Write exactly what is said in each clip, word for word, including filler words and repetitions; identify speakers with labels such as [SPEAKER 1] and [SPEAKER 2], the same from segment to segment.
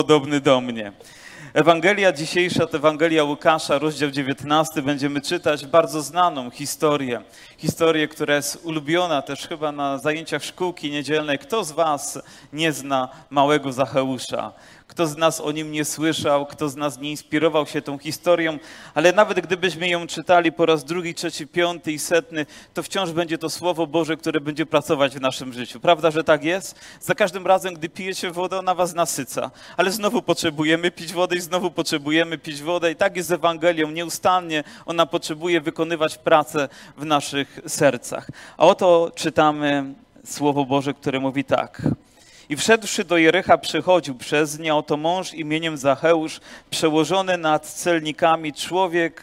[SPEAKER 1] podobny do mnie. Ewangelia dzisiejsza to Ewangelia Łukasza, rozdział dziewiętnasty. Będziemy czytać bardzo znaną historię. Historię, która jest ulubiona też chyba na zajęciach szkółki niedzielnej. Kto z was nie zna małego Zacheusza? Kto z nas o nim nie słyszał? Kto z nas nie inspirował się tą historią? Ale nawet gdybyśmy ją czytali po raz drugi, trzeci, piąty i setny, to wciąż będzie to Słowo Boże, które będzie pracować w naszym życiu. Prawda, że tak jest? Za każdym razem, gdy pijecie wodę, ona was nasyca. Ale znowu potrzebujemy pić wodę i znowu potrzebujemy pić wodę. I tak jest z Ewangelią. Nieustannie ona potrzebuje wykonywać pracę w naszych sercach. A oto czytamy Słowo Boże, które mówi tak. I wszedłszy do Jericha, przechodził przez nie, oto mąż imieniem Zacheusz, przełożony nad celnikami, człowiek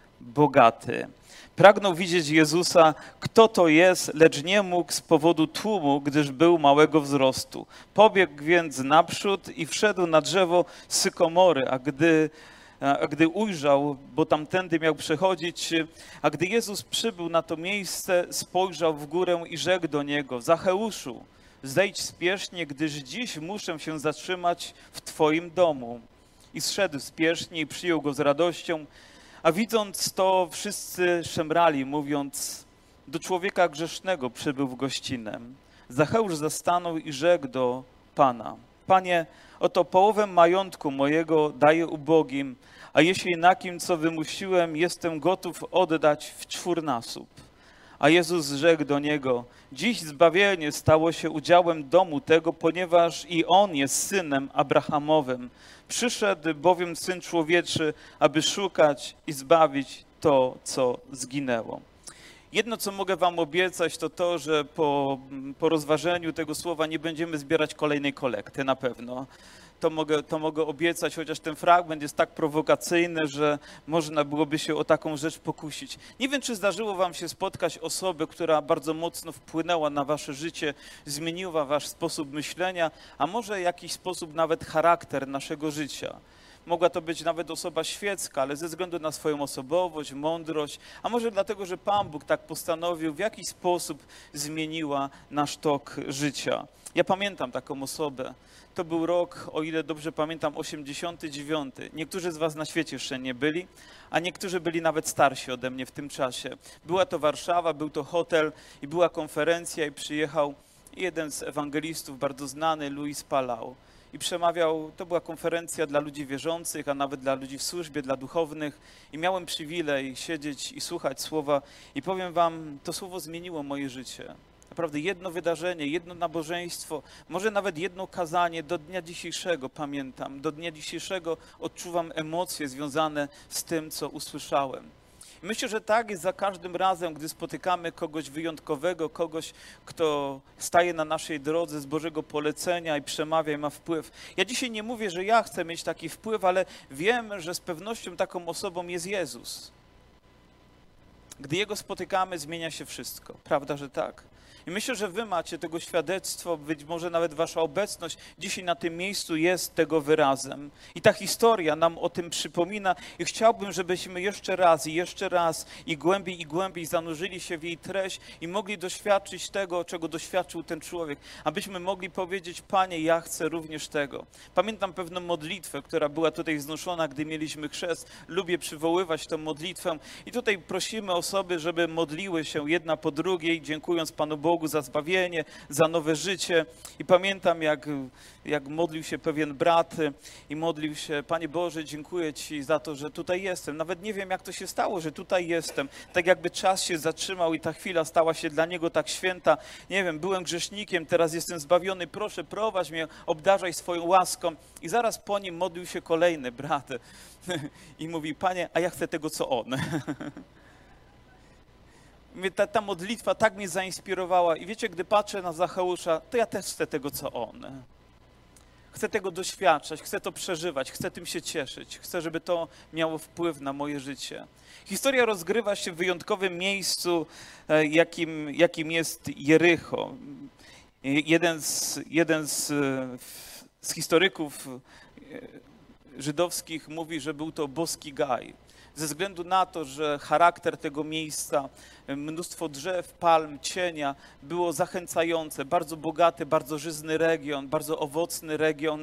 [SPEAKER 1] bogaty. Pragnął widzieć Jezusa, kto to jest, lecz nie mógł z powodu tłumu, gdyż był małego wzrostu. Pobiegł więc naprzód i wszedł na drzewo sykomory, a gdy, a gdy ujrzał, bo tamtędy miał przechodzić, a gdy Jezus przybył na to miejsce, spojrzał w górę i rzekł do niego: Zacheuszu, zejdź spiesznie, gdyż dziś muszę się zatrzymać w Twoim domu. I zszedł spiesznie i przyjął go z radością, a widząc to wszyscy szemrali, mówiąc: do człowieka grzesznego przybył w gościnę. Zacheusz zastanął i rzekł do Pana: Panie, oto połowę majątku mojego daję ubogim, a jeśli na kim, co wymusiłem, jestem gotów oddać w czwórnasób. A Jezus rzekł do niego: dziś zbawienie stało się udziałem domu tego, ponieważ i on jest synem Abrahamowym. Przyszedł bowiem Syn Człowieczy, aby szukać i zbawić to, co zginęło. Jedno, co mogę wam obiecać, to to, że po, po rozważeniu tego słowa nie będziemy zbierać kolejnej kolekty, na pewno. To mogę, to mogę obiecać, chociaż ten fragment jest tak prowokacyjny, że można byłoby się o taką rzecz pokusić. Nie wiem, czy zdarzyło wam się spotkać osobę, która bardzo mocno wpłynęła na wasze życie, zmieniła wasz sposób myślenia, a może jakiś sposób nawet charakter naszego życia. Mogła to być nawet osoba świecka, ale ze względu na swoją osobowość, mądrość, a może dlatego, że Pan Bóg tak postanowił, w jakiś sposób zmieniła nasz tok życia. Ja pamiętam taką osobę. To był rok, o ile dobrze pamiętam, osiemdziesiąty dziewiąty. Niektórzy z was na świecie jeszcze nie byli, a niektórzy byli nawet starsi ode mnie w tym czasie. Była to Warszawa, był to hotel i była konferencja i przyjechał jeden z ewangelistów, bardzo znany, Luis Palau. I przemawiał, to była konferencja dla ludzi wierzących, a nawet dla ludzi w służbie, dla duchownych. I miałem przywilej siedzieć i słuchać słowa. I powiem wam, to słowo zmieniło moje życie. Naprawdę jedno wydarzenie, jedno nabożeństwo, może nawet jedno kazanie do dnia dzisiejszego pamiętam. Do dnia dzisiejszego odczuwam emocje związane z tym, co usłyszałem. Myślę, że tak jest za każdym razem, gdy spotykamy kogoś wyjątkowego, kogoś, kto staje na naszej drodze z Bożego polecenia i przemawia i ma wpływ. Ja dzisiaj nie mówię, że ja chcę mieć taki wpływ, ale wiem, że z pewnością taką osobą jest Jezus. Gdy Jego spotykamy, zmienia się wszystko. Prawda, że tak? I myślę, że wy macie tego świadectwo, być może nawet wasza obecność dzisiaj na tym miejscu jest tego wyrazem. I ta historia nam o tym przypomina i chciałbym, żebyśmy jeszcze raz i jeszcze raz i głębiej i głębiej zanurzyli się w jej treść i mogli doświadczyć tego, czego doświadczył ten człowiek. Abyśmy mogli powiedzieć: Panie, ja chcę również tego. Pamiętam pewną modlitwę, która była tutaj wznoszona, gdy mieliśmy chrzest. Lubię przywoływać tę modlitwę i tutaj prosimy osoby, żeby modliły się jedna po drugiej, dziękując Panu Bogu Bogu za zbawienie, za nowe życie. I pamiętam, jak, jak modlił się pewien brat i modlił się: Panie Boże, dziękuję Ci za to, że tutaj jestem. Nawet nie wiem, jak to się stało, że tutaj jestem. Tak jakby czas się zatrzymał i ta chwila stała się dla Niego tak święta. Nie wiem, byłem grzesznikiem, teraz jestem zbawiony. Proszę, prowadź mnie, obdarzaj swoją łaską. I zaraz po nim modlił się kolejny brat i mówi: Panie, a ja chcę tego, co on. Ta, ta modlitwa tak mnie zainspirowała i wiecie, gdy patrzę na Zacheusza, to ja też chcę tego, co on. Chcę tego doświadczać, chcę to przeżywać, chcę tym się cieszyć, chcę, żeby to miało wpływ na moje życie. Historia rozgrywa się w wyjątkowym miejscu, jakim, jakim jest Jericho. Jeden z, jeden z, z historyków żydowskich mówi, że był to boski gaj. Ze względu na to, że charakter tego miejsca, mnóstwo drzew, palm, cienia było zachęcające, bardzo bogaty, bardzo żyzny region, bardzo owocny region,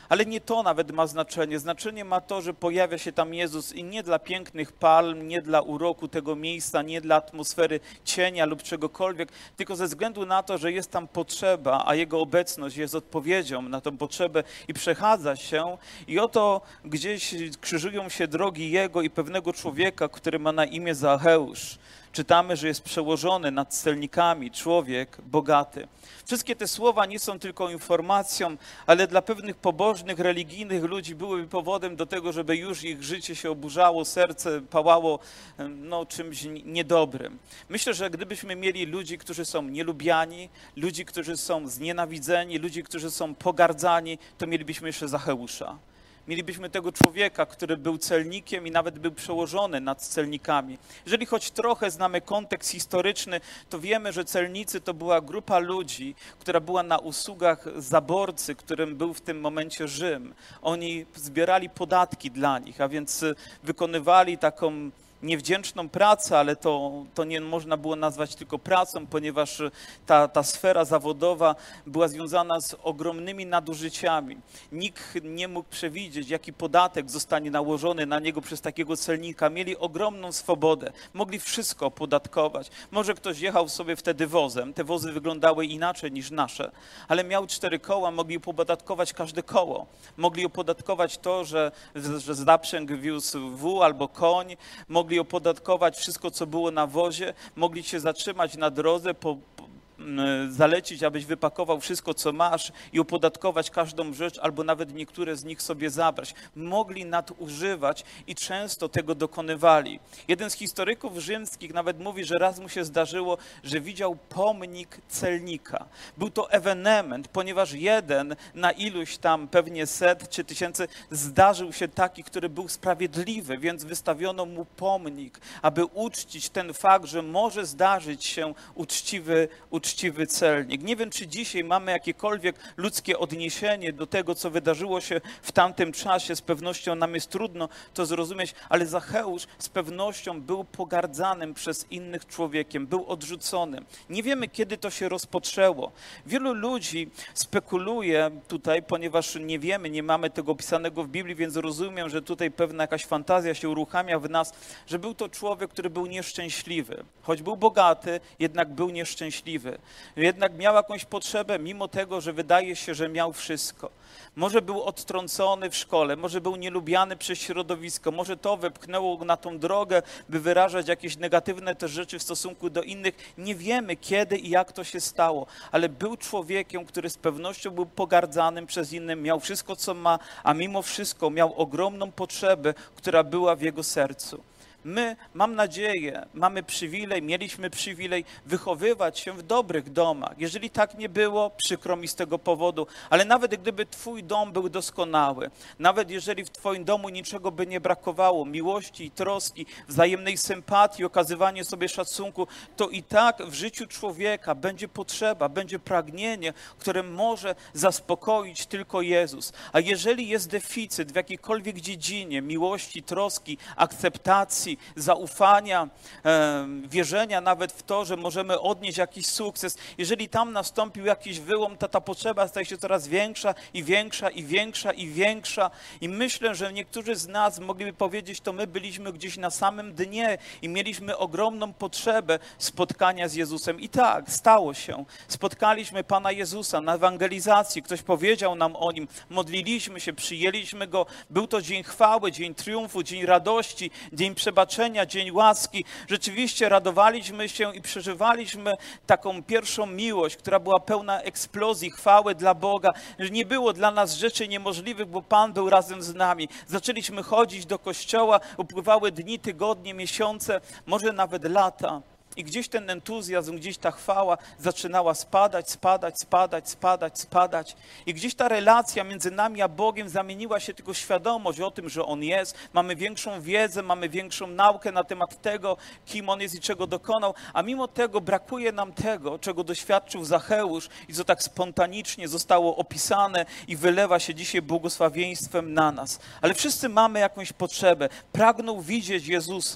[SPEAKER 1] Ale nie to nawet ma znaczenie. Znaczenie ma to, że pojawia się tam Jezus i nie dla pięknych palm, nie dla uroku tego miejsca, nie dla atmosfery cienia lub czegokolwiek, tylko ze względu na to, że jest tam potrzeba, a Jego obecność jest odpowiedzią na tą potrzebę i przechadza się. I oto gdzieś krzyżują się drogi Jego i pewnego człowieka, który ma na imię Zacheusz. Czytamy, że jest przełożony nad celnikami, człowiek bogaty. Wszystkie te słowa nie są tylko informacją, ale dla pewnych pobożnych, religijnych ludzi byłyby powodem do tego, żeby już ich życie się oburzało, serce pałało no, czymś niedobrym. Myślę, że gdybyśmy mieli ludzi, którzy są nielubiani, ludzi, którzy są znienawidzeni, ludzi, którzy są pogardzani, to mielibyśmy jeszcze Zacheusza. Mielibyśmy tego człowieka, który był celnikiem i nawet był przełożony nad celnikami. Jeżeli choć trochę znamy kontekst historyczny, to wiemy, że celnicy to była grupa ludzi, która była na usługach zaborcy, którym był w tym momencie Rzym. Oni zbierali podatki dla nich, a więc wykonywali taką niewdzięczną pracę, ale to, to nie można było nazwać tylko pracą, ponieważ ta, ta sfera zawodowa była związana z ogromnymi nadużyciami. Nikt nie mógł przewidzieć, jaki podatek zostanie nałożony na niego przez takiego celnika. Mieli ogromną swobodę, mogli wszystko opodatkować. Może ktoś jechał sobie wtedy wozem, te wozy wyglądały inaczej niż nasze, ale miał cztery koła, mogli opodatkować każde koło. Mogli opodatkować to, że, że zaprzęg wiózł wół albo koń, mogli Mogli opodatkować wszystko, co było na wozie, mogli się zatrzymać na drodze, po, po, zalecić, abyś wypakował wszystko, co masz i opodatkować każdą rzecz, albo nawet niektóre z nich sobie zabrać. Mogli nadużywać i często tego dokonywali. Jeden z historyków rzymskich nawet mówi, że raz mu się zdarzyło, że widział pomnik celnika. Był to ewenement, ponieważ jeden na iluś tam pewnie set czy tysięcy zdarzył się taki, który był sprawiedliwy, więc wystawiono mu pomnik, aby uczcić ten fakt, że może zdarzyć się uczciwy, uczciwy uczciwy celnik. Nie wiem, czy dzisiaj mamy jakiekolwiek ludzkie odniesienie do tego, co wydarzyło się w tamtym czasie. Z pewnością nam jest trudno to zrozumieć, ale Zacheusz z pewnością był pogardzanym przez innych człowiekiem, był odrzuconym. Nie wiemy, kiedy to się rozpoczęło. Wielu ludzi spekuluje tutaj, ponieważ nie wiemy, nie mamy tego opisanego w Biblii, więc rozumiem, że tutaj pewna jakaś fantazja się uruchamia w nas, że był to człowiek, który był nieszczęśliwy. Choć był bogaty, jednak był nieszczęśliwy. Jednak miał jakąś potrzebę, mimo tego, że wydaje się, że miał wszystko. Może był odtrącony w szkole, może był nielubiany przez środowisko, może to wepchnęło go na tą drogę, by wyrażać jakieś negatywne też rzeczy w stosunku do innych. Nie wiemy, kiedy i jak to się stało, ale był człowiekiem, który z pewnością był pogardzanym przez innych, miał wszystko, co ma, a mimo wszystko miał ogromną potrzebę, która była w jego sercu. My, mam nadzieję, mamy przywilej, mieliśmy przywilej wychowywać się w dobrych domach. Jeżeli tak nie było, przykro mi z tego powodu, ale nawet gdyby twój dom był doskonały, nawet jeżeli w twoim domu niczego by nie brakowało, miłości i troski, wzajemnej sympatii, okazywanie sobie szacunku, to i tak w życiu człowieka będzie potrzeba, będzie pragnienie, które może zaspokoić tylko Jezus. A jeżeli jest deficyt w jakiejkolwiek dziedzinie miłości, troski, akceptacji, zaufania, e, wierzenia nawet w to, że możemy odnieść jakiś sukces. Jeżeli tam nastąpił jakiś wyłom, to ta potrzeba staje się coraz większa i większa i większa i większa. I myślę, że niektórzy z nas mogliby powiedzieć, to my byliśmy gdzieś na samym dnie i mieliśmy ogromną potrzebę spotkania z Jezusem. I tak, stało się. Spotkaliśmy Pana Jezusa na ewangelizacji. Ktoś powiedział nam o Nim. Modliliśmy się, przyjęliśmy Go. Był to dzień chwały, dzień triumfu, dzień radości, dzień przebaczenia, dzień łaski. Rzeczywiście radowaliśmy się i przeżywaliśmy taką pierwszą miłość, która była pełna eksplozji, chwały dla Boga. Nie było dla nas rzeczy niemożliwych, bo Pan był razem z nami. Zaczęliśmy chodzić do kościoła, upływały dni, tygodnie, miesiące, może nawet lata. I gdzieś ten entuzjazm, gdzieś ta chwała zaczynała spadać, spadać, spadać, spadać, spadać. I gdzieś ta relacja między nami a Bogiem zamieniła się tylko świadomość o tym, że On jest. Mamy większą wiedzę, mamy większą naukę na temat tego, kim On jest i czego dokonał. A mimo tego brakuje nam tego, czego doświadczył Zacheusz i co tak spontanicznie zostało opisane i wylewa się dzisiaj błogosławieństwem na nas. Ale wszyscy mamy jakąś potrzebę. Pragnął widzieć Jezusa.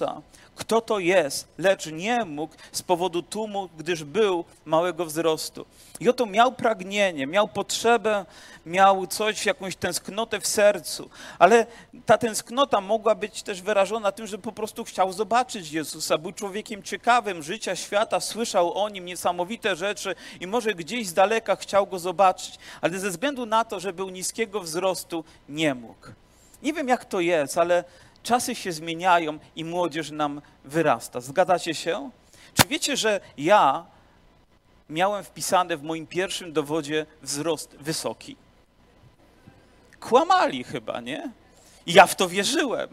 [SPEAKER 1] kto to jest, lecz nie mógł z powodu tłumu, gdyż był małego wzrostu. I oto miał pragnienie, miał potrzebę, miał coś, jakąś tęsknotę w sercu, ale ta tęsknota mogła być też wyrażona tym, że po prostu chciał zobaczyć Jezusa, był człowiekiem ciekawym życia, świata, słyszał o Nim niesamowite rzeczy i może gdzieś z daleka chciał Go zobaczyć, ale ze względu na to, że był niskiego wzrostu, nie mógł. Nie wiem, jak to jest, ale czasy się zmieniają i młodzież nam wyrasta. Zgadzacie się? Czy wiecie, że ja miałem wpisane w moim pierwszym dowodzie wzrost wysoki? Kłamali chyba, nie? I ja w to wierzyłem.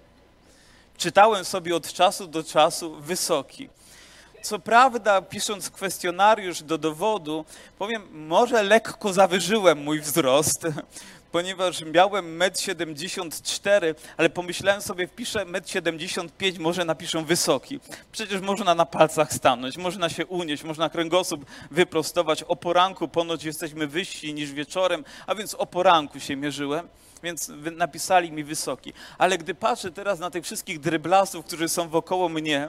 [SPEAKER 1] Czytałem sobie od czasu do czasu wysoki. Co prawda, pisząc kwestionariusz do dowodu, powiem, może lekko zawyżyłem mój wzrost, ponieważ miałem metr siedemdziesiąt cztery, ale pomyślałem sobie, wpiszę metr siedemdziesiąt pięć, może napiszę wysoki. Przecież można na palcach stanąć, można się unieść, można kręgosłup wyprostować. O poranku ponoć jesteśmy wyżsi niż wieczorem, a więc o poranku się mierzyłem, więc napisali mi wysoki. Ale gdy patrzę teraz na tych wszystkich dryblasów, którzy są wokoło mnie,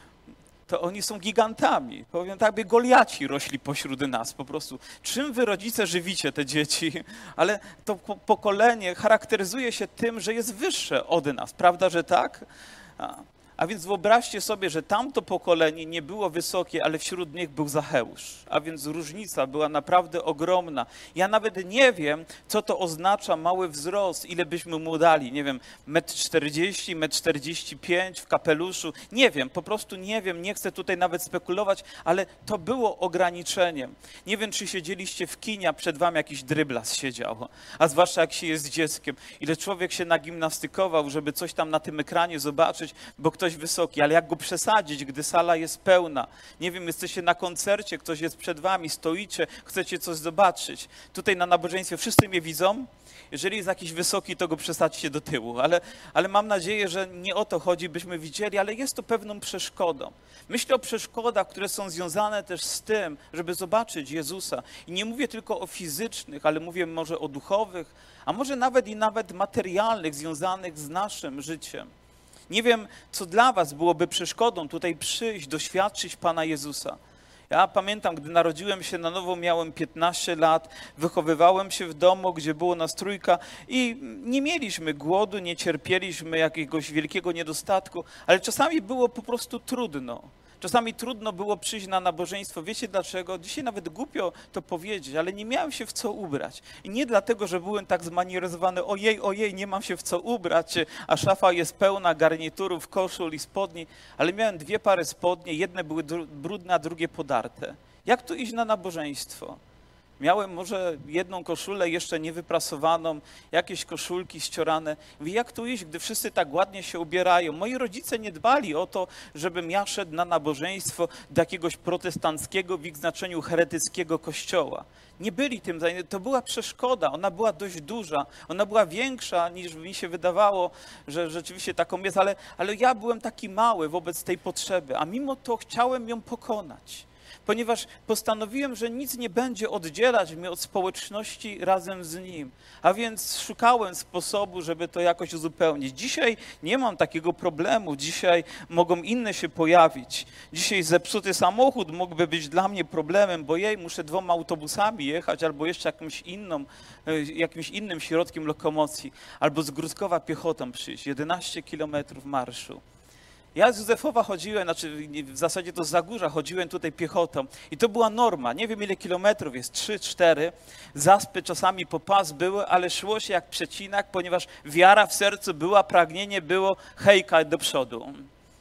[SPEAKER 1] to oni są gigantami. Powiem tak, by Goliaci rośli pośród nas po prostu. Czym wy rodzice żywicie te dzieci? Ale to pokolenie charakteryzuje się tym, że jest wyższe od nas. Prawda, że tak? A, a więc wyobraźcie sobie, że tamto pokolenie nie było wysokie, ale wśród nich był Zacheusz. A więc różnica była naprawdę ogromna. Ja nawet nie wiem, co to oznacza mały wzrost, ile byśmy mu dali. Nie wiem, metr czterdzieści, metr czterdzieści pięć w kapeluszu. Nie wiem, po prostu nie wiem, nie chcę tutaj nawet spekulować, ale to było ograniczeniem. Nie wiem, czy siedzieliście w kinie, a przed wami jakiś dryblas siedział, a zwłaszcza jak się jest dzieckiem. Ile człowiek się nagimnastykował, żeby coś tam na tym ekranie zobaczyć, bo ktoś wysoki, ale jak go przesadzić, gdy sala jest pełna. Nie wiem, jesteście na koncercie, ktoś jest przed wami, stoicie, chcecie coś zobaczyć. Tutaj na nabożeństwie wszyscy mnie widzą. Jeżeli jest jakiś wysoki, to go przesadźcie do tyłu, ale, ale mam nadzieję, że nie o to chodzi, byśmy widzieli, ale jest to pewną przeszkodą. Myślę o przeszkodach, które są związane też z tym, żeby zobaczyć Jezusa. I nie mówię tylko o fizycznych, ale mówię może o duchowych, a może nawet i nawet materialnych, związanych z naszym życiem. Nie wiem, co dla was byłoby przeszkodą tutaj przyjść, doświadczyć Pana Jezusa. Ja pamiętam, gdy narodziłem się na nowo, miałem piętnaście lat, wychowywałem się w domu, gdzie było nas trójka i nie mieliśmy głodu, nie cierpieliśmy jakiegoś wielkiego niedostatku, ale czasami było po prostu trudno. Czasami trudno było przyjść na nabożeństwo. Wiecie dlaczego? Dzisiaj nawet głupio to powiedzieć, ale nie miałem się w co ubrać. I nie dlatego, że byłem tak zmanieryzowany, ojej, ojej, nie mam się w co ubrać, a szafa jest pełna garniturów, koszul i spodni, ale miałem dwie pary spodnie, jedne były brudne, a drugie podarte. Jak tu iść na nabożeństwo? Miałem może jedną koszulę jeszcze niewyprasowaną, jakieś koszulki ściorane. Mówię, jak tu iść, gdy wszyscy tak ładnie się ubierają? Moi rodzice nie dbali o to, żebym ja szedł na nabożeństwo do jakiegoś protestanckiego w ich znaczeniu heretyckiego kościoła. Nie byli tym zajęci. To była przeszkoda, ona była dość duża, ona była większa niż mi się wydawało, że rzeczywiście taką jest, ale, ale ja byłem taki mały wobec tej potrzeby, a mimo to chciałem ją pokonać. Ponieważ postanowiłem, że nic nie będzie oddzielać mnie od społeczności razem z Nim. A więc szukałem sposobu, żeby to jakoś uzupełnić. Dzisiaj nie mam takiego problemu, dzisiaj mogą inne się pojawić. Dzisiaj zepsuty samochód mógłby być dla mnie problemem, bo jej muszę dwoma autobusami jechać, albo jeszcze jakimś, inną, jakimś innym środkiem lokomocji, albo z Gruszkowa piechotą przyjść, jedenaście kilometrów marszu. Ja z Józefowa chodziłem, znaczy w zasadzie to z Zagórza chodziłem tutaj piechotą i to była norma. Nie wiem ile kilometrów jest, trzy, cztery. Zaspy czasami po pas były, ale szło się jak przecinak, ponieważ wiara w sercu była, pragnienie było, hejka do przodu.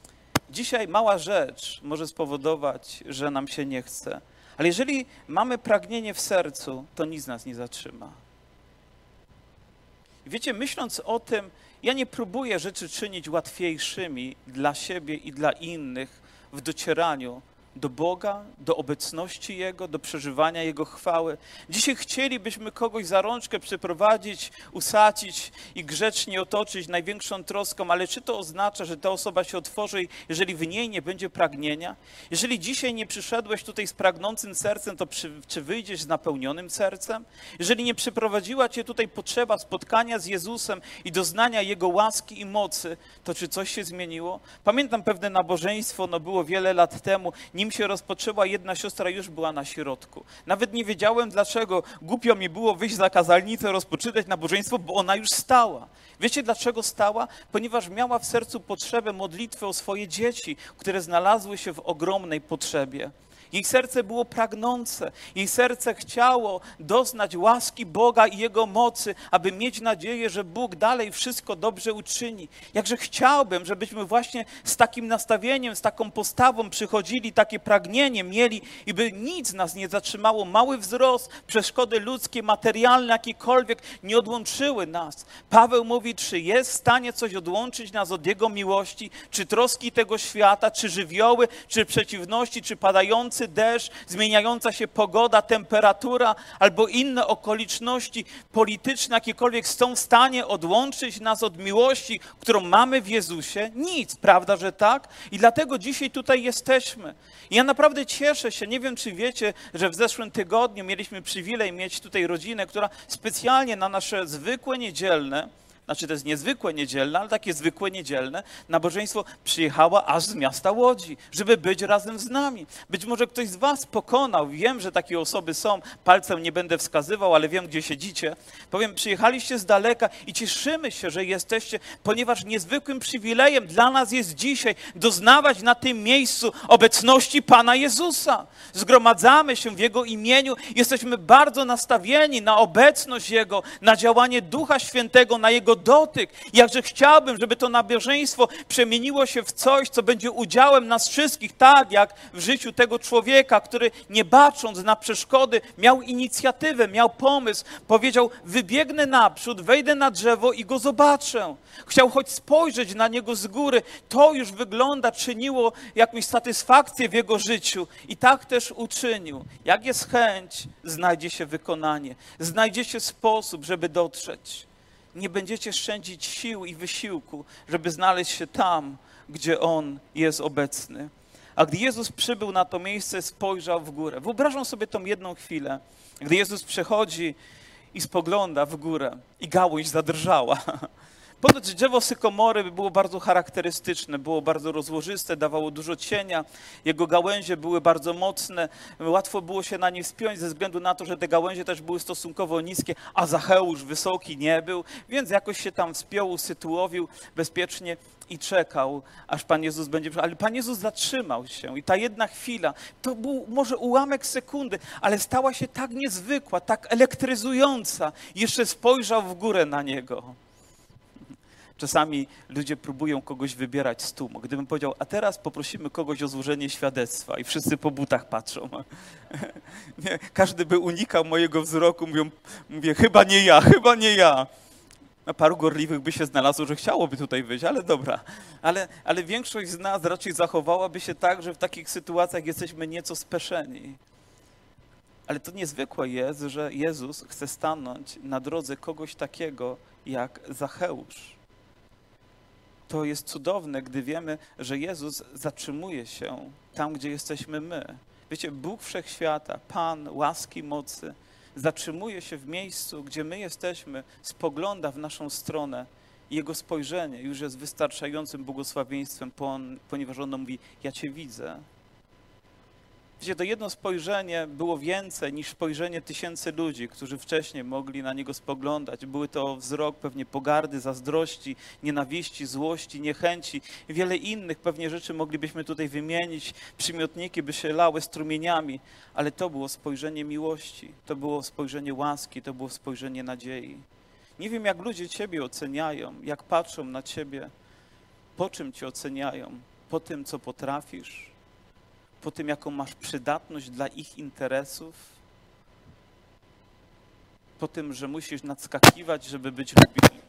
[SPEAKER 1] Dzisiaj mała rzecz może spowodować, że nam się nie chce. Ale jeżeli mamy pragnienie w sercu, to nic nas nie zatrzyma. Wiecie, myśląc o tym, ja nie próbuję rzeczy czynić łatwiejszymi dla siebie i dla innych w docieraniu do Boga, do obecności Jego, do przeżywania Jego chwały. Dzisiaj chcielibyśmy kogoś za rączkę przyprowadzić, usadzić i grzecznie otoczyć największą troską, ale czy to oznacza, że ta osoba się otworzy, jeżeli w niej nie będzie pragnienia? Jeżeli dzisiaj nie przyszedłeś tutaj z pragnącym sercem, to przy, czy wyjdziesz z napełnionym sercem? Jeżeli nie przyprowadziła cię tutaj potrzeba spotkania z Jezusem i doznania Jego łaski i mocy, to czy coś się zmieniło? Pamiętam pewne nabożeństwo, no było wiele lat temu, nim się rozpoczęła, jedna siostra już była na środku. Nawet nie wiedziałem dlaczego, głupio mi było wyjść za kazalnicę, rozpoczynać nabożeństwo, bo ona już stała. Wiecie dlaczego stała? Ponieważ miała w sercu potrzebę modlitwy o swoje dzieci, które znalazły się w ogromnej potrzebie. Jej serce było pragnące, jej serce chciało doznać łaski Boga i Jego mocy, aby mieć nadzieję, że Bóg dalej wszystko dobrze uczyni. Jakże chciałbym, żebyśmy właśnie z takim nastawieniem, z taką postawą przychodzili, takie pragnienie mieli i by nic nas nie zatrzymało. Mały wzrost, przeszkody ludzkie, materialne, jakiekolwiek nie odłączyły nas. Paweł mówi, czy jest w stanie coś odłączyć nas od Jego miłości, czy troski tego świata, czy żywioły, czy przeciwności, czy padające deszcz, zmieniająca się pogoda, temperatura albo inne okoliczności polityczne, jakiekolwiek są w stanie odłączyć nas od miłości, którą mamy w Jezusie? Nic, prawda, że tak? I dlatego dzisiaj tutaj jesteśmy. I ja naprawdę cieszę się, nie wiem czy wiecie, że w zeszłym tygodniu mieliśmy przywilej mieć tutaj rodzinę, która specjalnie na nasze zwykłe niedzielne, znaczy to jest niezwykłe niedzielne, ale takie zwykłe niedzielne nabożeństwo przyjechała aż z miasta Łodzi, żeby być razem z nami. Być może ktoś z was pokonał, wiem, że takie osoby są, palcem nie będę wskazywał, ale wiem, gdzie siedzicie. Powiem, przyjechaliście z daleka i cieszymy się, że jesteście, ponieważ niezwykłym przywilejem dla nas jest dzisiaj doznawać na tym miejscu obecności Pana Jezusa. Zgromadzamy się w Jego imieniu, jesteśmy bardzo nastawieni na obecność Jego, na działanie Ducha Świętego, na Jego dotyk. Jakże chciałbym, żeby to nabożeństwo przemieniło się w coś, co będzie udziałem nas wszystkich, tak jak w życiu tego człowieka, który nie bacząc na przeszkody, miał inicjatywę, miał pomysł, powiedział, wybiegnę naprzód, wejdę na drzewo i go zobaczę. Chciał choć spojrzeć na niego z góry. To już wygląda, czyniło jakąś satysfakcję w jego życiu. I tak też uczynił. Jak jest chęć, znajdzie się wykonanie. Znajdzie się sposób, żeby dotrzeć. Nie będziecie szczędzić sił i wysiłku, żeby znaleźć się tam, gdzie On jest obecny. A gdy Jezus przybył na to miejsce, spojrzał w górę. Wyobrażam sobie tą jedną chwilę, gdy Jezus przechodzi i spogląda w górę i gałąź zadrżała. Ponoć drzewo sykomory było bardzo charakterystyczne, było bardzo rozłożyste, dawało dużo cienia, jego gałęzie były bardzo mocne, łatwo było się na nie wspiąć ze względu na to, że te gałęzie też były stosunkowo niskie, a Zacheusz wysoki nie był, więc jakoś się tam wspiął, usytuowił bezpiecznie i czekał, aż Pan Jezus będzie przyszedł. Ale Pan Jezus zatrzymał się i ta jedna chwila, to był może ułamek sekundy, ale stała się tak niezwykła, tak elektryzująca. Jeszcze spojrzał w górę na Niego. Czasami ludzie próbują kogoś wybierać z tłumu. Gdybym powiedział, a teraz poprosimy kogoś o złożenie świadectwa i wszyscy po butach patrzą. Nie, każdy by unikał mojego wzroku, mówią, mówię, chyba nie ja, chyba nie ja. No, paru gorliwych by się znalazło, że chciałoby tutaj wyjść, ale dobra. Ale, ale większość z nas raczej zachowałaby się tak, że w takich sytuacjach jesteśmy nieco speszeni. Ale to niezwykłe jest, że Jezus chce stanąć na drodze kogoś takiego jak Zacheusz. To jest cudowne, gdy wiemy, że Jezus zatrzymuje się tam, gdzie jesteśmy my. Wiecie, Bóg Wszechświata, Pan łaski, mocy, zatrzymuje się w miejscu, gdzie my jesteśmy, spogląda w naszą stronę i Jego spojrzenie już jest wystarczającym błogosławieństwem, ponieważ ono mówi, ja Cię widzę. Wiecie, to jedno spojrzenie było więcej niż spojrzenie tysięcy ludzi, którzy wcześniej mogli na Niego spoglądać. Były to wzrok pewnie pogardy, zazdrości, nienawiści, złości, niechęci i wiele innych pewnie rzeczy moglibyśmy tutaj wymienić. Przymiotniki by się lały strumieniami, ale to było spojrzenie miłości, to było spojrzenie łaski, to było spojrzenie nadziei. Nie wiem, jak ludzie Ciebie oceniają, jak patrzą na Ciebie, po czym Cię oceniają, po tym, co potrafisz, po tym, jaką masz przydatność dla ich interesów, po tym, że musisz nadskakiwać, żeby być lubiany.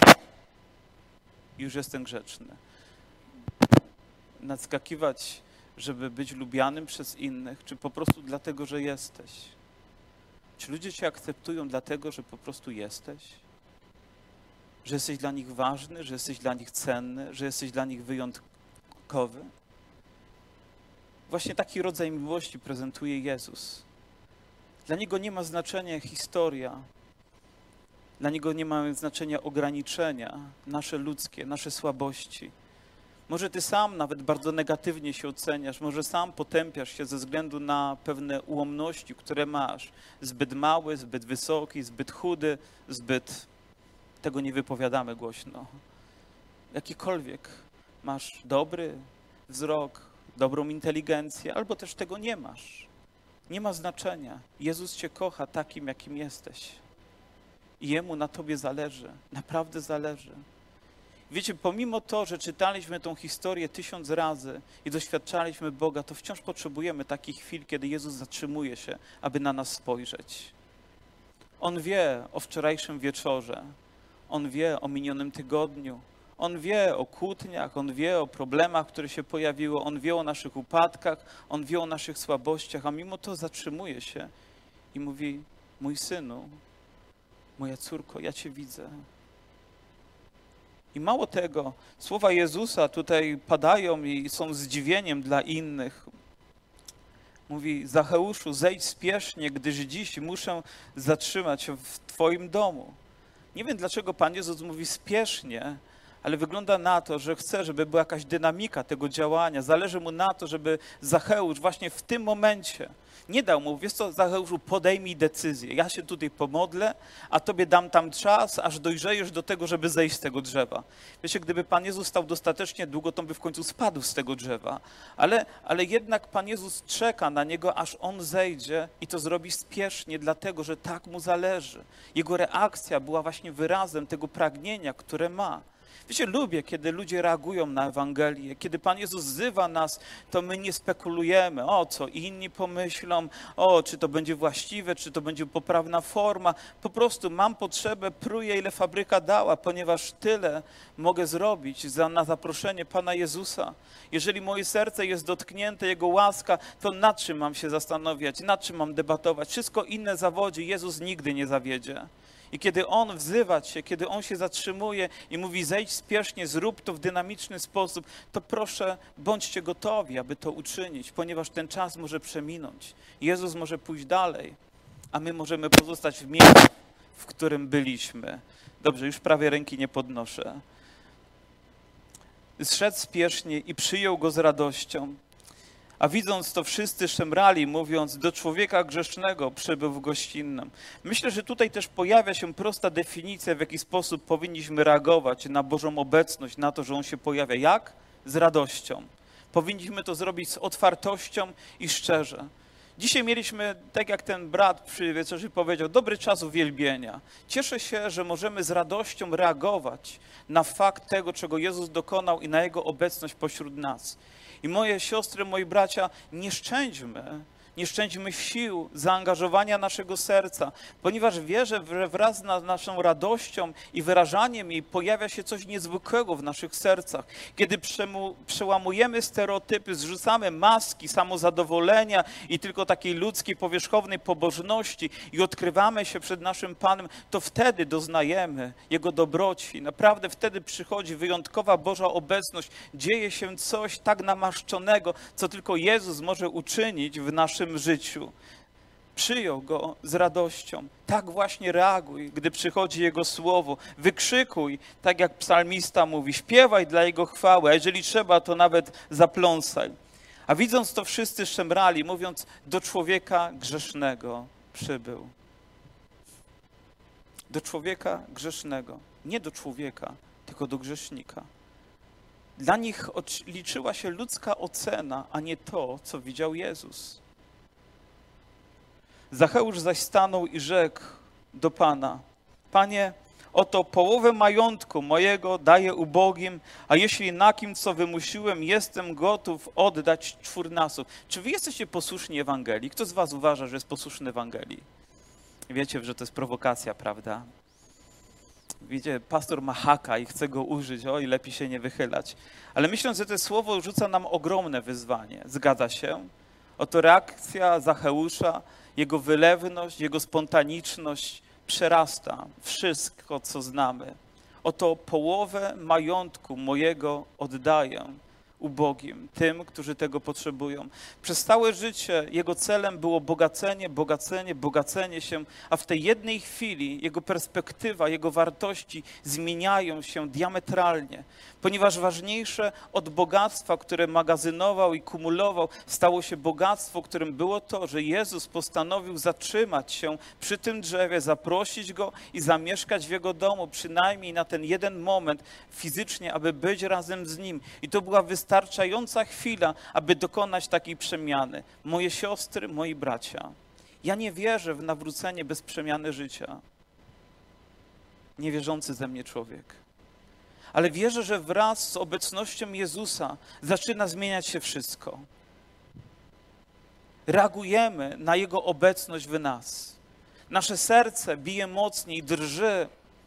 [SPEAKER 1] Już jestem grzeczny. Nadskakiwać, żeby być lubianym przez innych, czy po prostu dlatego, że jesteś? Czy ludzie cię akceptują dlatego, że po prostu jesteś? Że jesteś dla nich ważny, że jesteś dla nich cenny, że jesteś dla nich wyjątkowy? Właśnie taki rodzaj miłości prezentuje Jezus. Dla Niego nie ma znaczenia historia. Dla Niego nie ma znaczenia ograniczenia, nasze ludzkie, nasze słabości. Może ty sam nawet bardzo negatywnie się oceniasz, może sam potępiasz się ze względu na pewne ułomności, które masz. Zbyt mały, zbyt wysoki, zbyt chudy, zbyt... Tego nie wypowiadamy głośno. Jakikolwiek masz dobry wzrok, dobrą inteligencję, albo też tego nie masz. Nie ma znaczenia. Jezus cię kocha takim, jakim jesteś. I Jemu na tobie zależy. Naprawdę zależy. Wiecie, pomimo to, że czytaliśmy tą historię tysiąc razy i doświadczaliśmy Boga, to wciąż potrzebujemy takich chwil, kiedy Jezus zatrzymuje się, aby na nas spojrzeć. On wie o wczorajszym wieczorze. On wie o minionym tygodniu. On wie o kłótniach, On wie o problemach, które się pojawiły. On wie o naszych upadkach. On wie o naszych słabościach, a mimo to zatrzymuje się i mówi: mój synu, moja córko, ja cię widzę. I mało tego, słowa Jezusa tutaj padają i są zdziwieniem dla innych. Mówi: Zacheuszu, zejdź spiesznie, gdyż dziś muszę zatrzymać się w Twoim domu. Nie wiem, dlaczego Pan Jezus mówi spiesznie, ale wygląda na to, że chce, żeby była jakaś dynamika tego działania. Zależy Mu na to, żeby Zacheusz właśnie w tym momencie nie dał mu: wiesz co, Zacheuszu, podejmij decyzję. Ja się tutaj pomodlę, a tobie dam tam czas, aż dojrzejesz do tego, żeby zejść z tego drzewa. Wiecie, gdyby Pan Jezus stał dostatecznie długo, to by w końcu spadł z tego drzewa. Ale, ale jednak Pan Jezus czeka na niego, aż on zejdzie i to zrobi spiesznie, dlatego że tak mu zależy. Jego reakcja była właśnie wyrazem tego pragnienia, które ma. Wiecie, lubię, kiedy ludzie reagują na Ewangelię. Kiedy Pan Jezus wzywa nas, to my nie spekulujemy, o co inni pomyślą, o czy to będzie właściwe, czy to będzie poprawna forma. Po prostu mam potrzebę, pruję, ile fabryka dała, ponieważ tyle mogę zrobić za, na zaproszenie Pana Jezusa. Jeżeli moje serce jest dotknięte, Jego łaska, to nad czym mam się zastanawiać, nad czym mam debatować? Wszystko inne zawodzi, Jezus nigdy nie zawiedzie. I kiedy On wzywa cię, kiedy On się zatrzymuje i mówi: zejdź spiesznie, zrób to w dynamiczny sposób, to proszę, bądźcie gotowi, aby to uczynić, ponieważ ten czas może przeminąć. Jezus może pójść dalej, a my możemy pozostać w miejscu, w którym byliśmy. Dobrze, już prawie ręki nie podnoszę. Zszedł spiesznie i przyjął go z radością. A widząc to, wszyscy szemrali, mówiąc: do człowieka grzesznego przybył w gościnnym. Myślę, że tutaj też pojawia się prosta definicja, w jaki sposób powinniśmy reagować na Bożą obecność, na to, że On się pojawia. Jak? Z radością. Powinniśmy to zrobić z otwartością i szczerze. Dzisiaj mieliśmy, tak jak ten brat przy wieczerzy powiedział, dobry czas uwielbienia. Cieszę się, że możemy z radością reagować na fakt tego, czego Jezus dokonał i na Jego obecność pośród nas. I moje siostry, moi bracia, nie szczędźmy, nie szczędźmy sił, zaangażowania naszego serca, ponieważ wierzę, że wraz z naszą radością i wyrażaniem jej pojawia się coś niezwykłego w naszych sercach. Kiedy przemu, przełamujemy stereotypy, zrzucamy maski samozadowolenia i tylko takiej ludzkiej, powierzchownej pobożności i odkrywamy się przed naszym Panem, to wtedy doznajemy Jego dobroci. Naprawdę wtedy przychodzi wyjątkowa Boża obecność. Dzieje się coś tak namaszczonego, co tylko Jezus może uczynić w naszym życiu. Przyjął Go z radością. Tak właśnie reaguj, gdy przychodzi Jego słowo. Wykrzykuj, tak jak psalmista mówi, śpiewaj dla Jego chwały, a jeżeli trzeba, to nawet zapląsaj. A widząc to, wszyscy szemrali, mówiąc: do człowieka grzesznego przybył. Do człowieka grzesznego. Nie do człowieka, tylko do grzesznika. Dla nich liczyła się ludzka ocena, a nie to, co widział Jezus. Zacheusz zaś stanął i rzekł do Pana: Panie, oto połowę majątku mojego daję ubogim, a jeśli na kim co wymusiłem, jestem gotów oddać czwórnasób. Czy wy jesteście posłuszni Ewangelii? Kto z was uważa, że jest posłuszny Ewangelii? Wiecie, że to jest prowokacja, prawda? wiecie, pastor ma haka i chce go użyć, oj, lepiej się nie wychylać. Ale myślę, że to słowo rzuca nam ogromne wyzwanie. Zgadza się? Oto reakcja Zacheusza, jego wylewność, jego spontaniczność przerasta wszystko, co znamy. Oto połowę majątku mojego oddaję ubogim, tym, którzy tego potrzebują. Przez całe życie jego celem było bogacenie, bogacenie, bogacenie się, a w tej jednej chwili jego perspektywa, jego wartości zmieniają się diametralnie, ponieważ ważniejsze od bogactwa, które magazynował i kumulował, stało się bogactwo, którym było to, że Jezus postanowił zatrzymać się przy tym drzewie, zaprosić go i zamieszkać w jego domu, przynajmniej na ten jeden moment fizycznie, aby być razem z nim. I to była wystarczająca chwila, aby dokonać takiej przemiany. Moje siostry, moi bracia, ja nie wierzę w nawrócenie bez przemiany życia. Niewierzący ze mnie człowiek. Ale wierzę, że wraz z obecnością Jezusa zaczyna zmieniać się wszystko. Reagujemy na Jego obecność w nas. Nasze serce bije mocniej, drży.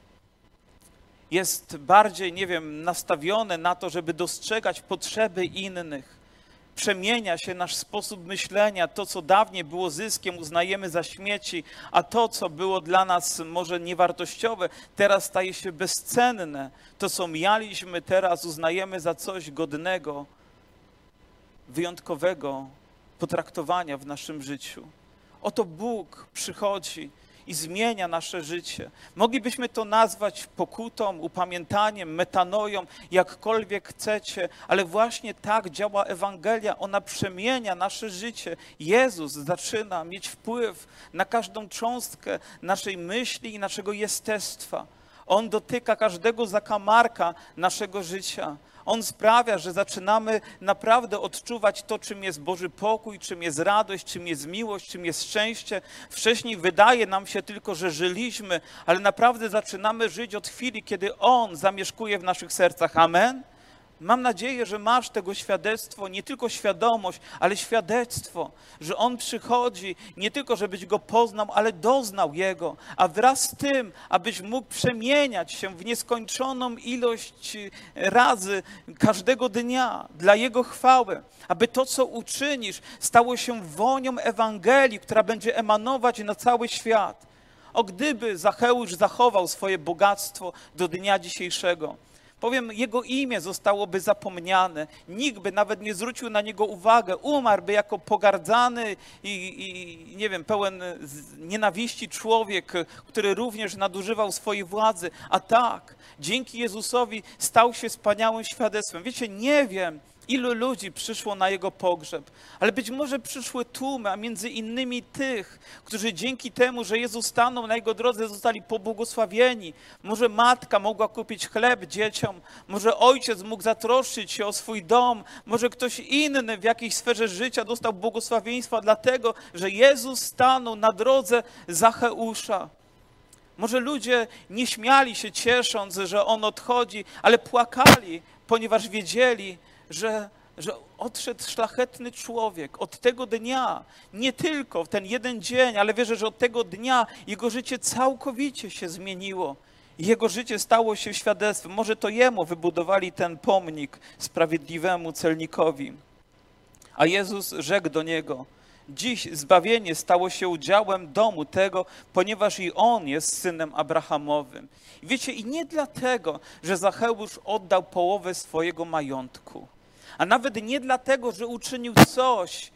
[SPEAKER 1] Jest bardziej, nie wiem, nastawione na to, żeby dostrzegać potrzeby innych. Przemienia się nasz sposób myślenia. To, co dawniej było zyskiem, uznajemy za śmieci, a to, co było dla nas może niewartościowe, teraz staje się bezcenne. To, co mieliśmy, teraz uznajemy za coś godnego, wyjątkowego potraktowania w naszym życiu. Oto Bóg przychodzi i zmienia nasze życie. Moglibyśmy to nazwać pokutą, upamiętaniem, metanoją, jakkolwiek chcecie, ale właśnie tak działa Ewangelia. Ona przemienia nasze życie. Jezus zaczyna mieć wpływ na każdą cząstkę naszej myśli i naszego jestestwa. On dotyka każdego zakamarka naszego życia. On sprawia, że zaczynamy naprawdę odczuwać to, czym jest Boży pokój, czym jest radość, czym jest miłość, czym jest szczęście. Wcześniej wydaje nam się tylko, że żyliśmy, ale naprawdę zaczynamy żyć od chwili, kiedy On zamieszkuje w naszych sercach. Amen? Mam nadzieję, że masz tego świadectwo, nie tylko świadomość, ale świadectwo, że On przychodzi nie tylko, żebyś Go poznał, ale doznał Jego, a wraz z tym, abyś mógł przemieniać się w nieskończoną ilość razy każdego dnia dla Jego chwały, aby to, co uczynisz, stało się wonią Ewangelii, która będzie emanować na cały świat. O, gdyby Zacheusz zachował swoje bogactwo do dnia dzisiejszego, powiem, jego imię zostałoby zapomniane, nikt by nawet nie zwrócił na niego uwagę, umarłby jako pogardzany i, i nie wiem, pełen nienawiści człowiek, który również nadużywał swojej władzy, a tak, dzięki Jezusowi stał się wspaniałym świadectwem. Wiecie, nie wiem, ilu ludzi przyszło na Jego pogrzeb, ale być może przyszły tłumy, a między innymi tych, którzy dzięki temu, że Jezus stanął na Jego drodze, zostali pobłogosławieni. Może matka mogła kupić chleb dzieciom, może ojciec mógł zatroszczyć się o swój dom, może ktoś inny w jakiejś sferze życia dostał błogosławieństwa dlatego, że Jezus stanął na drodze Zacheusza. Może ludzie nie śmiali się, ciesząc, że On odchodzi, ale płakali, ponieważ wiedzieli, Że, że odszedł szlachetny człowiek. Od tego dnia, nie tylko w ten jeden dzień, ale wierzę, że od tego dnia jego życie całkowicie się zmieniło. Jego życie stało się świadectwem. Może to jemu wybudowali ten pomnik sprawiedliwemu celnikowi. A Jezus rzekł do niego: dziś zbawienie stało się udziałem domu tego, ponieważ i on jest synem Abrahamowym. I wiecie, i nie dlatego, że Zacheusz oddał połowę swojego majątku, a nawet nie dlatego, że uczynił coś,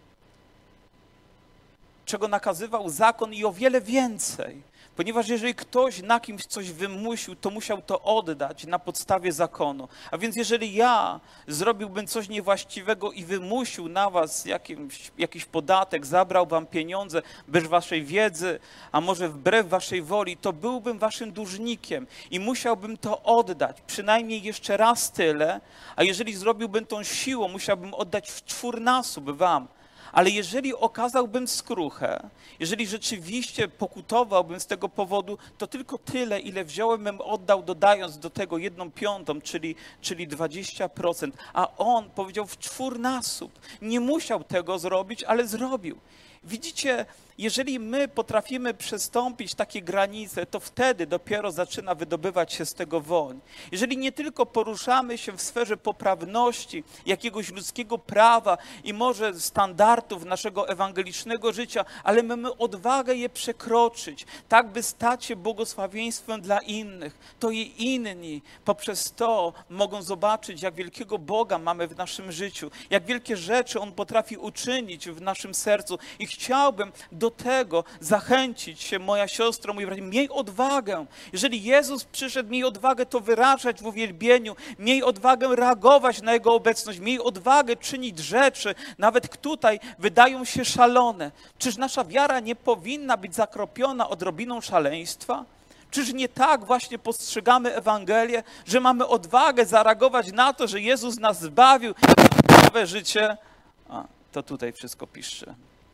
[SPEAKER 1] czego nakazywał zakon i o wiele więcej. Ponieważ jeżeli ktoś na kimś coś wymusił, to musiał to oddać na podstawie zakonu. A więc jeżeli ja zrobiłbym coś niewłaściwego i wymusił na was jakimś, jakiś podatek, zabrał wam pieniądze bez waszej wiedzy, a może wbrew waszej woli, to byłbym waszym dłużnikiem i musiałbym to oddać, przynajmniej jeszcze raz tyle, a jeżeli zrobiłbym tą siłą, musiałbym oddać w czwórnasób wam. Ale jeżeli okazałbym skruchę, jeżeli rzeczywiście pokutowałbym z tego powodu, to tylko tyle, ile wziąłem, bym oddał, dodając do tego jedną piątą, czyli, czyli dwadzieścia procent. A on powiedział w czwórnasób. Nie musiał tego zrobić, ale zrobił. Widzicie, jeżeli my potrafimy przestąpić takie granice, to wtedy dopiero zaczyna wydobywać się z tego woń. Jeżeli nie tylko poruszamy się w sferze poprawności, jakiegoś ludzkiego prawa i może standardów naszego ewangelicznego życia, ale my mamy odwagę je przekroczyć, tak by stać się błogosławieństwem dla innych, to i inni poprzez to mogą zobaczyć, jak wielkiego Boga mamy w naszym życiu, jak wielkie rzeczy On potrafi uczynić w naszym sercu. I chciałbym do tego zachęcić się, moja siostro, mój brat, miej odwagę. Jeżeli Jezus przyszedł, miej odwagę to wyrażać w uwielbieniu, miej odwagę reagować na Jego obecność, miej odwagę czynić rzeczy, nawet tutaj wydają się szalone. Czyż nasza wiara nie powinna być zakropiona odrobiną szaleństwa? Czyż nie tak właśnie postrzegamy Ewangelię, że mamy odwagę zareagować na to, że Jezus nas zbawił i nowe życie? A, to tutaj wszystko pisze.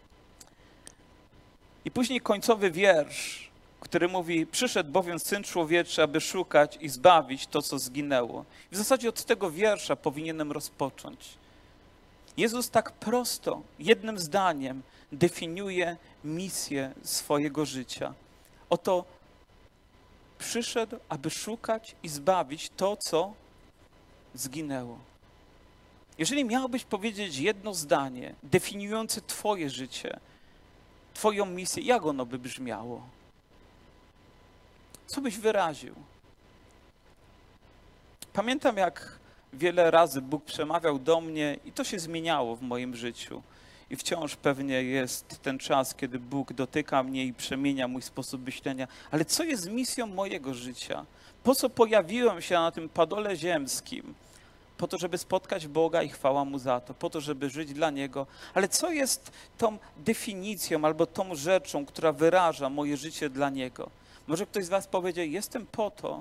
[SPEAKER 1] I później końcowy wiersz, który mówi: przyszedł bowiem Syn Człowieczy, aby szukać i zbawić to, co zginęło. I w zasadzie od tego wiersza powinienem rozpocząć. Jezus tak prosto, jednym zdaniem definiuje misję swojego życia. Oto przyszedł, aby szukać i zbawić to, co zginęło. Jeżeli miałbyś powiedzieć jedno zdanie definiujące Twoje życie, Twoją misję, jak ono by brzmiało? Co byś wyraził? Pamiętam, jak wiele razy Bóg przemawiał do mnie i to się zmieniało w moim życiu. I wciąż pewnie jest ten czas, kiedy Bóg dotyka mnie i przemienia mój sposób myślenia. Ale co jest misją mojego życia? Po co pojawiłem się na tym padole ziemskim? Po to, żeby spotkać Boga i chwała Mu za to, po to, żeby żyć dla Niego. Ale co jest tą definicją albo tą rzeczą, która wyraża moje życie dla Niego? Może ktoś z was powiedzie: jestem po to,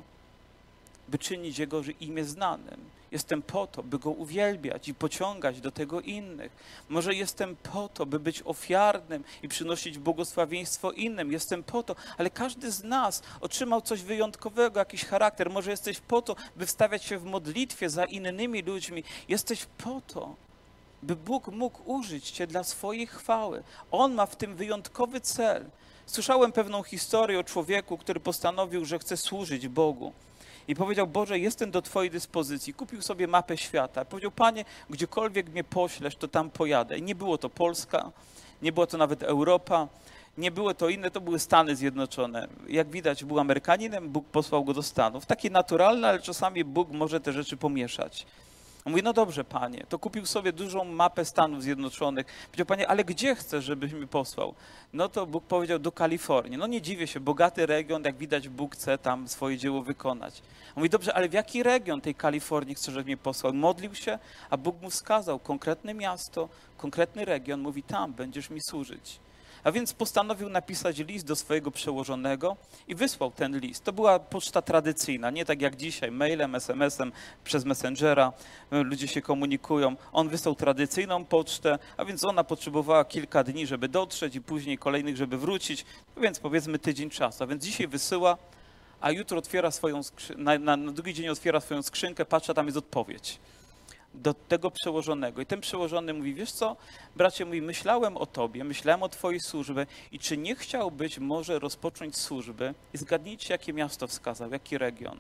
[SPEAKER 1] by czynić Jego imię znanym. Jestem po to, by Go uwielbiać i pociągać do tego innych. Może jestem po to, by być ofiarnym i przynosić błogosławieństwo innym. Jestem po to, ale każdy z nas otrzymał coś wyjątkowego, jakiś charakter. Może jesteś po to, by wstawiać się w modlitwie za innymi ludźmi. Jesteś po to, by Bóg mógł użyć cię dla swojej chwały. On ma w tym wyjątkowy cel. Słyszałem pewną historię o człowieku, który postanowił, że chce służyć Bogu. I powiedział: Boże, jestem do Twojej dyspozycji. Kupił sobie mapę świata. Powiedział: Panie, gdziekolwiek mnie poślesz, to tam pojadę. I nie było to Polska, nie było to nawet Europa, nie było to inne, to były Stany Zjednoczone. Jak widać, był Amerykaninem, Bóg posłał go do Stanów. Takie naturalne, ale czasami Bóg może te rzeczy pomieszać. On mówi: no dobrze, Panie. To kupił sobie dużą mapę Stanów Zjednoczonych. Powiedział: Panie, ale gdzie chcesz, żebyś mi posłał? No to Bóg powiedział: do Kalifornii. No nie dziwię się, bogaty region, jak widać, Bóg chce tam swoje dzieło wykonać. On mówi: dobrze, ale w jaki region tej Kalifornii chcesz, żebyś mnie posłał? Modlił się, a Bóg mu wskazał konkretne miasto, konkretny region. Mówi: tam będziesz mi służyć. A więc postanowił napisać list do swojego przełożonego i wysłał ten list. To była poczta tradycyjna, nie tak jak dzisiaj, mailem, es em esem, przez Messengera ludzie się komunikują. On wysłał tradycyjną pocztę, a więc ona potrzebowała kilka dni, żeby dotrzeć i później kolejnych, żeby wrócić, więc powiedzmy tydzień czasu. A więc dzisiaj wysyła, a jutro otwiera swoją skrzynkę, na, na, na drugi dzień otwiera swoją skrzynkę, patrzy, a tam jest odpowiedź do tego przełożonego. I ten przełożony mówi: wiesz co, bracie mój, myślałem o tobie, myślałem o twojej służbie i czy nie chciałbyś może rozpocząć służbę? I zgadnijcie, jakie miasto wskazał, jaki region.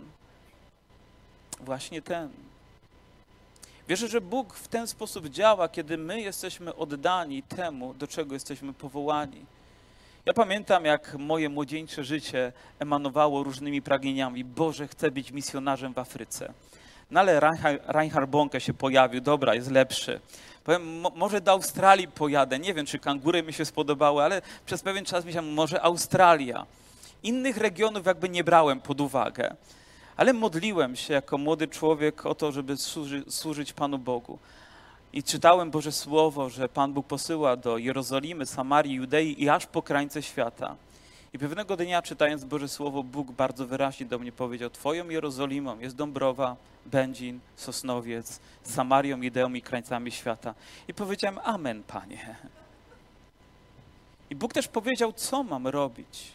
[SPEAKER 1] Właśnie ten. Wierzę, że Bóg w ten sposób działa, kiedy my jesteśmy oddani temu, do czego jesteśmy powołani. Ja pamiętam, jak moje młodzieńcze życie emanowało różnymi pragnieniami. Boże, chcę być misjonarzem w Afryce. No ale Reinhard Bonke się pojawił, dobra, jest lepszy. Powiem, mo, może do Australii pojadę, nie wiem, czy kangury mi się spodobały, ale przez pewien czas myślałem, może Australia. Innych regionów jakby nie brałem pod uwagę, ale modliłem się jako młody człowiek o to, żeby służy, służyć Panu Bogu. I czytałem Boże Słowo, że Pan Bóg posyła do Jerozolimy, Samarii, Judei i aż po krańce świata. I pewnego dnia, czytając Boże Słowo, Bóg bardzo wyraźnie do mnie powiedział: Twoją Jerozolimą jest Dąbrowa, Będzin, Sosnowiec, Samarią, Judeą i krańcami świata. I powiedziałem: amen, Panie. I Bóg też powiedział, co mam robić.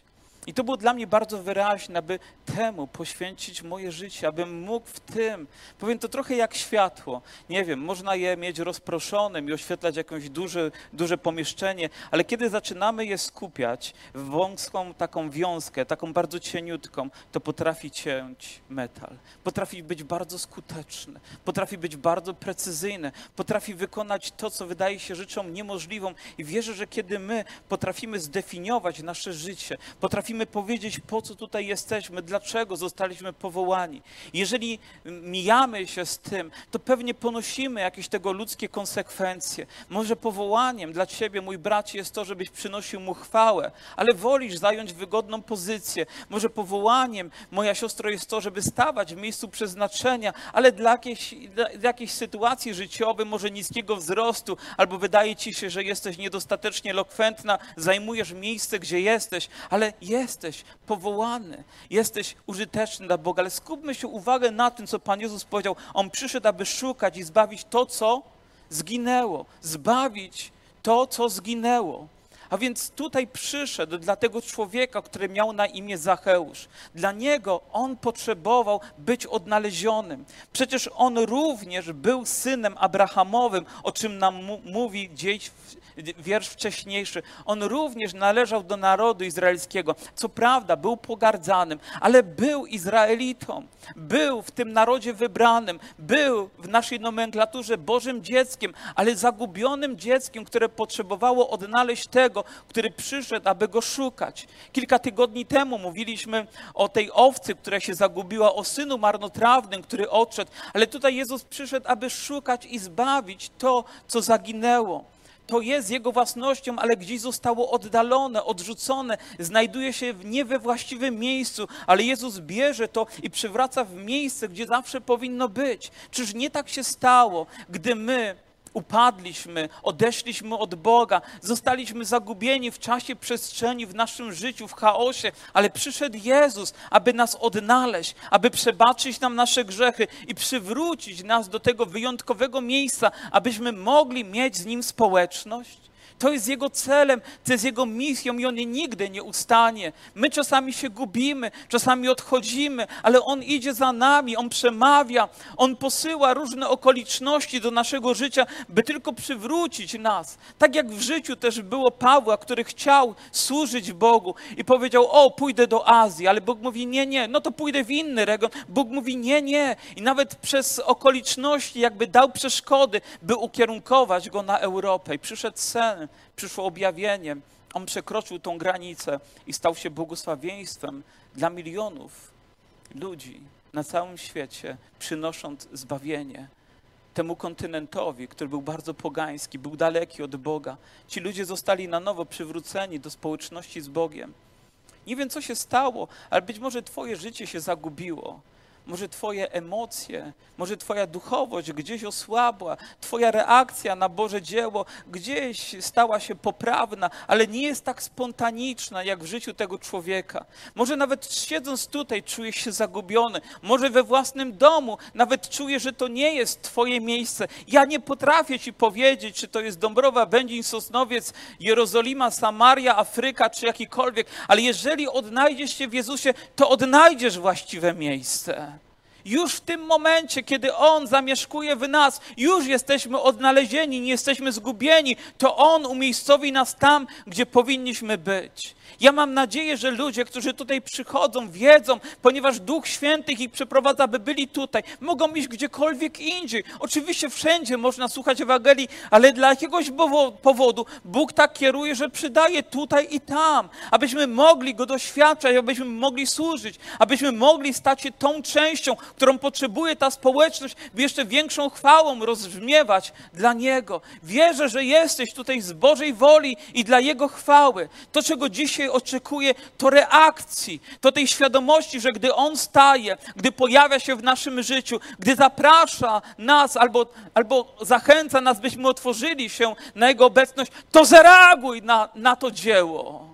[SPEAKER 1] I to było dla mnie bardzo wyraźne, aby temu poświęcić moje życie, abym mógł w tym, powiem to trochę jak światło. Nie wiem, można je mieć rozproszonym i oświetlać jakieś duże, duże pomieszczenie, ale kiedy zaczynamy je skupiać w wąską taką wiązkę, taką bardzo cieniutką, to potrafi cięć metal. Potrafi być bardzo skuteczny, potrafi być bardzo precyzyjny, potrafi wykonać to, co wydaje się rzeczą niemożliwą. I wierzę, że kiedy my potrafimy zdefiniować nasze życie, potrafimy powiedzieć, po co tutaj jesteśmy, dlaczego zostaliśmy powołani. Jeżeli mijamy się z tym, to pewnie ponosimy jakieś tego ludzkie konsekwencje. Może powołaniem dla ciebie, mój bracie, jest to, żebyś przynosił mu chwałę, ale wolisz zająć wygodną pozycję. Może powołaniem, moja siostro, jest to, żeby stawać w miejscu przeznaczenia, ale dla jakiejś, dla jakiejś sytuacji życiowej, może niskiego wzrostu, albo wydaje ci się, że jesteś niedostatecznie elokwentna, zajmujesz miejsce, gdzie jesteś, ale jesteś powołany, jesteś użyteczny dla Boga. Ale skupmy się uwagę na tym, co Pan Jezus powiedział. On przyszedł, aby szukać i zbawić to, co zginęło. Zbawić to, co zginęło. A więc tutaj przyszedł dla tego człowieka, który miał na imię Zacheusz. Dla niego on potrzebował być odnalezionym. Przecież on również był synem Abrahamowym, o czym nam mówi gdzieś wiersz wcześniejszy. On również należał do narodu izraelskiego. Co prawda był pogardzanym, ale był Izraelitą. Był w tym narodzie wybranym. Był w naszej nomenklaturze Bożym dzieckiem, ale zagubionym dzieckiem, które potrzebowało odnaleźć tego, który przyszedł, aby go szukać. Kilka tygodni temu mówiliśmy o tej owcy, która się zagubiła, o synu marnotrawnym, który odszedł, ale tutaj Jezus przyszedł, aby szukać i zbawić to, co zaginęło. To jest Jego własnością, ale gdzieś zostało oddalone, odrzucone, znajduje się nie we właściwym miejscu, ale Jezus bierze to i przywraca w miejsce, gdzie zawsze powinno być. Czyż nie tak się stało, gdy my upadliśmy, odeszliśmy od Boga, zostaliśmy zagubieni w czasie, przestrzeni, w naszym życiu, w chaosie, ale przyszedł Jezus, aby nas odnaleźć, aby przebaczyć nam nasze grzechy i przywrócić nas do tego wyjątkowego miejsca, abyśmy mogli mieć z Nim społeczność. To jest Jego celem, to jest Jego misją i On nigdy nie ustanie. My czasami się gubimy, czasami odchodzimy, ale On idzie za nami, On przemawia, On posyła różne okoliczności do naszego życia, by tylko przywrócić nas. Tak jak w życiu też było Pawła, który chciał służyć Bogu i powiedział, o, pójdę do Azji, ale Bóg mówi, nie, nie, no to pójdę w inny region. Bóg mówi, nie, nie. I nawet przez okoliczności jakby dał przeszkody, by ukierunkować go na Europę. I przyszedł sen. Przyszło objawienie, on przekroczył tą granicę i stał się błogosławieństwem dla milionów ludzi na całym świecie, przynosząc zbawienie temu kontynentowi, który był bardzo pogański, był daleki od Boga. Ci ludzie zostali na nowo przywróceni do społeczności z Bogiem. Nie wiem, co się stało, ale być może twoje życie się zagubiło. Może twoje emocje, może twoja duchowość gdzieś osłabła, twoja reakcja na Boże dzieło gdzieś stała się poprawna, ale nie jest tak spontaniczna jak w życiu tego człowieka. Może nawet siedząc tutaj czujesz się zagubiony, może we własnym domu nawet czujesz, że to nie jest twoje miejsce. Ja nie potrafię ci powiedzieć, czy to jest Dąbrowa, Będzin, Sosnowiec, Jerozolima, Samaria, Afryka, czy jakikolwiek, ale jeżeli odnajdziesz się w Jezusie, to odnajdziesz właściwe miejsce. Już w tym momencie, kiedy On zamieszkuje w nas, już jesteśmy odnalezieni, nie jesteśmy zgubieni, to On umiejscowi nas tam, gdzie powinniśmy być. Ja mam nadzieję, że ludzie, którzy tutaj przychodzą, wiedzą, ponieważ Duch Święty ich przeprowadza, by byli tutaj, mogą iść gdziekolwiek indziej. Oczywiście wszędzie można słuchać Ewangelii, ale dla jakiegoś powodu Bóg tak kieruje, że przydaje tutaj i tam, abyśmy mogli Go doświadczać, abyśmy mogli służyć, abyśmy mogli stać się tą częścią, którą potrzebuje ta społeczność, by jeszcze większą chwałą rozbrzmiewać dla Niego. Wierzę, że jesteś tutaj z Bożej woli i dla Jego chwały. To, czego dzisiaj oczekuję, to reakcji, to tej świadomości, że gdy On staje, gdy pojawia się w naszym życiu, gdy zaprasza nas albo, albo zachęca nas, byśmy otworzyli się na Jego obecność, to zareaguj na, na to dzieło.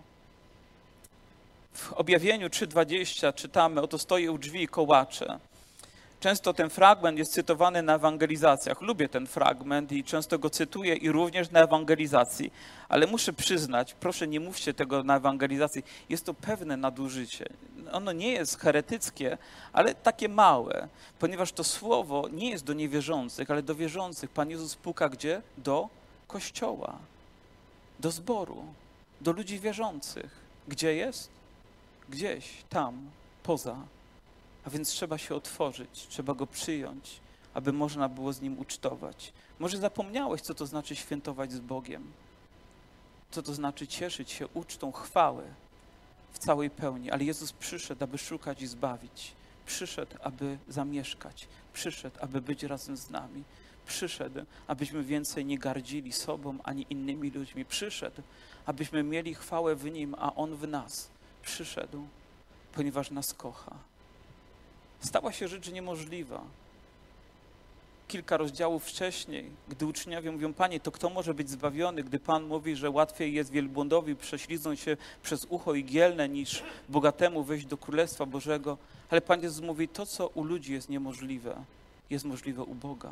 [SPEAKER 1] W Objawieniu trzy dwadzieścia czytamy, oto stoję u drzwi i kołaczę. Często ten fragment jest cytowany na ewangelizacjach. Lubię ten fragment i często go cytuję i również na ewangelizacji. Ale muszę przyznać, proszę nie mówcie tego na ewangelizacji, jest to pewne nadużycie. Ono nie jest heretyckie, ale takie małe, ponieważ to słowo nie jest do niewierzących, ale do wierzących. Pan Jezus puka gdzie? Do Kościoła, do zboru, do ludzi wierzących. Gdzie jest? Gdzieś tam, poza. A więc trzeba się otworzyć, trzeba go przyjąć, aby można było z nim ucztować. Może zapomniałeś, co to znaczy świętować z Bogiem, co to znaczy cieszyć się ucztą chwały w całej pełni, ale Jezus przyszedł, aby szukać i zbawić. Przyszedł, aby zamieszkać. Przyszedł, aby być razem z nami. Przyszedł, abyśmy więcej nie gardzili sobą ani innymi ludźmi. Przyszedł, abyśmy mieli chwałę w Nim, a On w nas. Przyszedł, ponieważ nas kocha. Stała się rzecz niemożliwa. Kilka rozdziałów wcześniej, gdy uczniowie mówią, Panie, to kto może być zbawiony? Gdy Pan mówi, że łatwiej jest wielbłądowi prześliznąć się przez ucho igielne, niż bogatemu wejść do Królestwa Bożego. Ale Pan Jezus mówi, to co u ludzi jest niemożliwe, jest możliwe u Boga.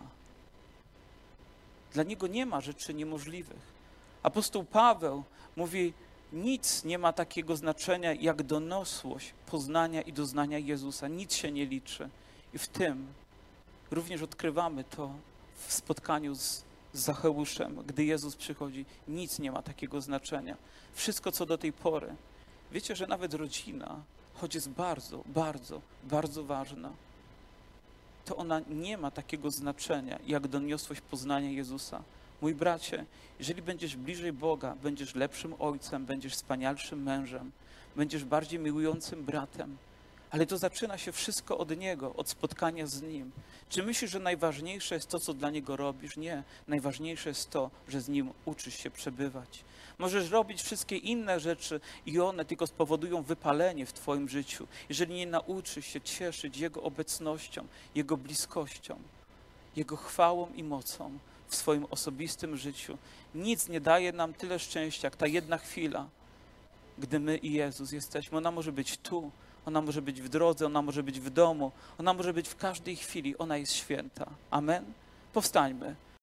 [SPEAKER 1] Dla Niego nie ma rzeczy niemożliwych. Apostoł Paweł mówi, nic nie ma takiego znaczenia jak doniosłość poznania i doznania Jezusa. Nic się nie liczy. I w tym również odkrywamy to w spotkaniu z, z Zacheuszem, gdy Jezus przychodzi. Nic nie ma takiego znaczenia. Wszystko, co do tej pory. Wiecie, że nawet rodzina, choć jest bardzo, bardzo, bardzo ważna, to ona nie ma takiego znaczenia jak doniosłość poznania Jezusa. Mój bracie, jeżeli będziesz bliżej Boga, będziesz lepszym ojcem, będziesz wspanialszym mężem, będziesz bardziej miłującym bratem, ale to zaczyna się wszystko od Niego, od spotkania z Nim. Czy myślisz, że najważniejsze jest to, co dla Niego robisz? Nie. Najważniejsze jest to, że z Nim uczysz się przebywać. Możesz robić wszystkie inne rzeczy i one tylko spowodują wypalenie w Twoim życiu, jeżeli nie nauczysz się cieszyć Jego obecnością, Jego bliskością, Jego chwałą i mocą w swoim osobistym życiu. Nic nie daje nam tyle szczęścia, jak ta jedna chwila, gdy my i Jezus jesteśmy. Ona może być tu, ona może być w drodze, ona może być w domu, ona może być w każdej chwili. Ona jest święta. Amen? Powstańmy.